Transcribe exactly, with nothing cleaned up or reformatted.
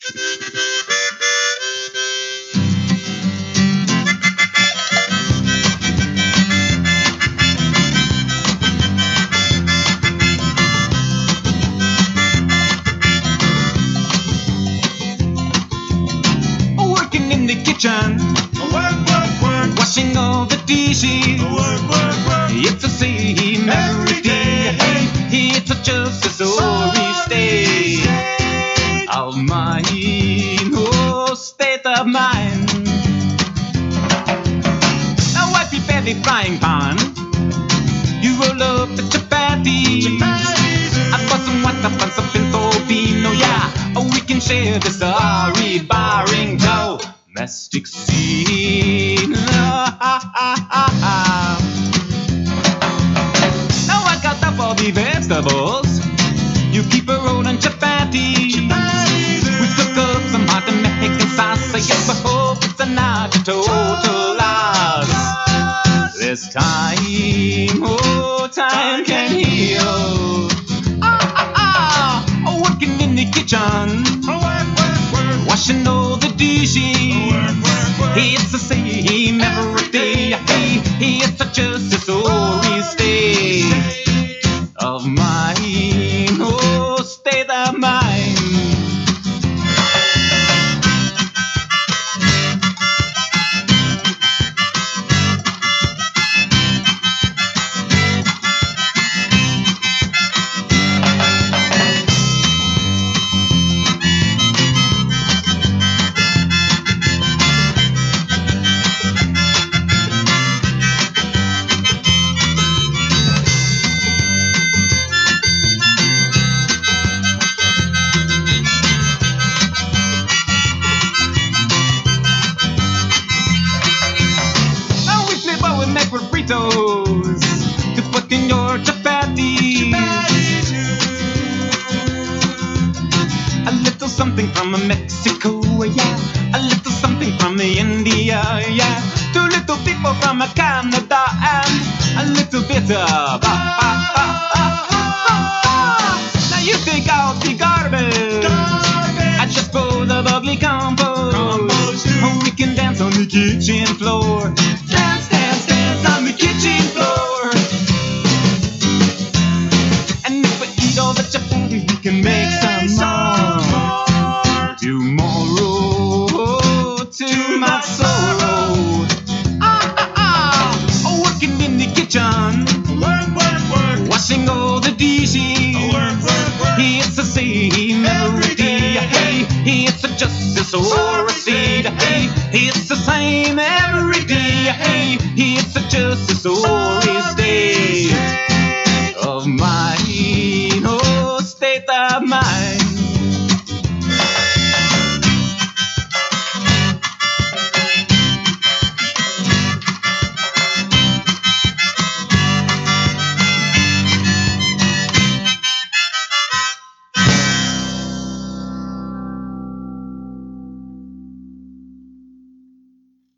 Working in the kitchen, work, work, work. Washing all the dishes, work, work, work. It's the same every day. It's just a sorry state of mind, oh, state of mind. Now I prepare the frying pan. You roll up the chapati. I bought some water and some pinto bean. Oh yeah, oh, we can share the sorry barring dough. Domestic scene. Now I got up all the vegetables. You keep a rolling chapati. We cook up some hot Mexican salsa. Yes, I hope it's not a total loss. This time, oh, time can heal. Ah, ah, ah. Oh, working in the kitchen, washing all the dishes. It's the same every day. Hey, it's just a sorry state of mind. Oh, state of mind. To put in your chapati. A little something from Mexico, yeah. A little something from India, yeah. Two little people from Canada and a little bit of ah, ah, ah, ah, ah. Now you take out the garbage, garbage. I just pour the bubbly compost. compost oh, we can dance on the kitchen floor. Dance, dance, dance on the kitchen floor. And if we eat all the chapati, we can make some more. Tomorrow, to my sorrow. Ah, ah, ah. Oh, working in the kitchen, work, work, work. Washing all the dishes, work, work, work. It's the same every day. Hey, it's just a sorry.